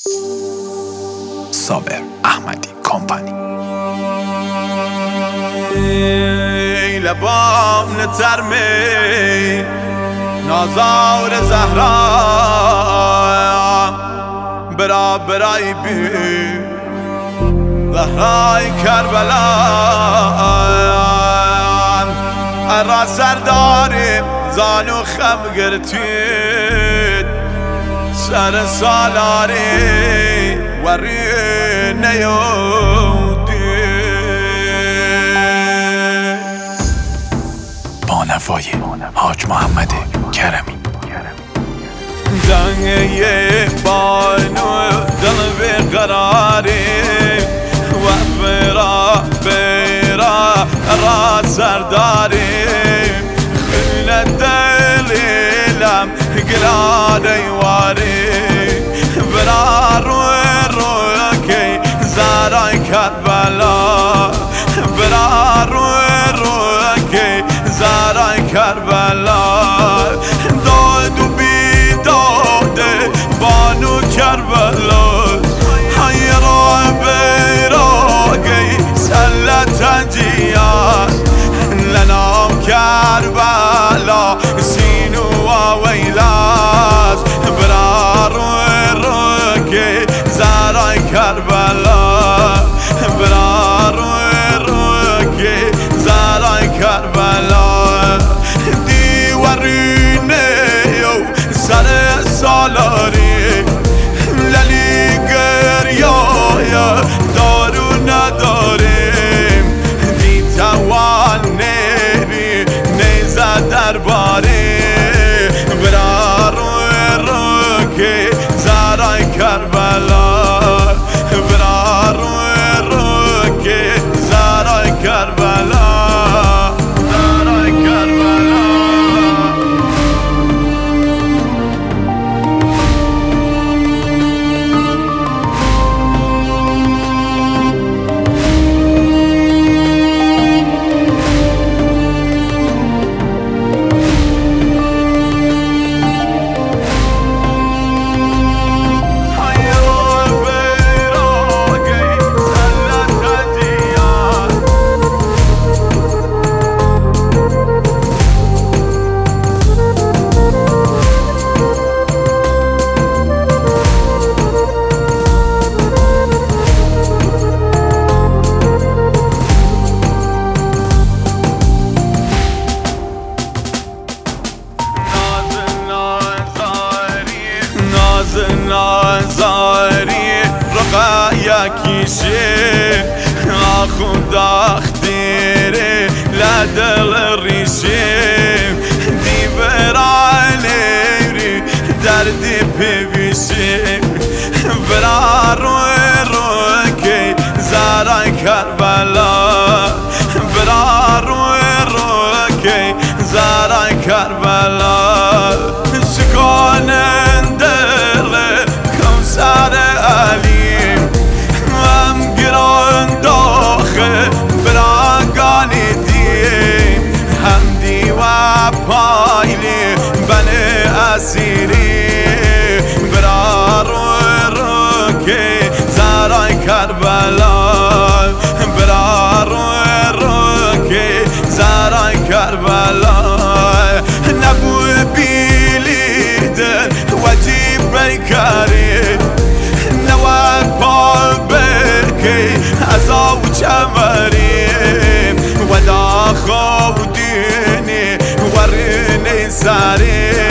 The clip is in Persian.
صابر احمدی کمپانی. ای لبام لترمی نازار زهرا برای بی زهرای کربلا را سرداریم زانو خم گرتید سر سالاری وری نیودی با نوای حاج محمد کرمی. زنگه بانو دل بیقراری و برا را سرداری خیل دلیلم گلادی واری برا روی که زارای کربلا برا روی که زارای کربلا داد و بیداد بانو کربلا حیرا بیراگی سلت جیان لنام کربلا سینو و ویلاس برا روی که زارای کربلا برا روی که زارای کربلا دیوارینه و سر سالاری للی گریای دارو نداریم دیتوان نیری نیزه درباری برا روی که زارای کربلا برا روی که زارای کربلا زارای کربلا. نازاری رقا یکیشه آخون داختیره لدل ریشه دیورانیری دردی پیویشه برا روی که زارای کربلا برا روی که زارای کربلا سکاننده سر علیم هم گران داخل براگانی دیم هم دیوه پایلی بن اسیری برا روی که زارای کربلا برا روی که زارای کربلا نبوی بیلیدن وجیب بیکاری نواد پا بکی ازاو چمریم و دا خودینی ورینی سریم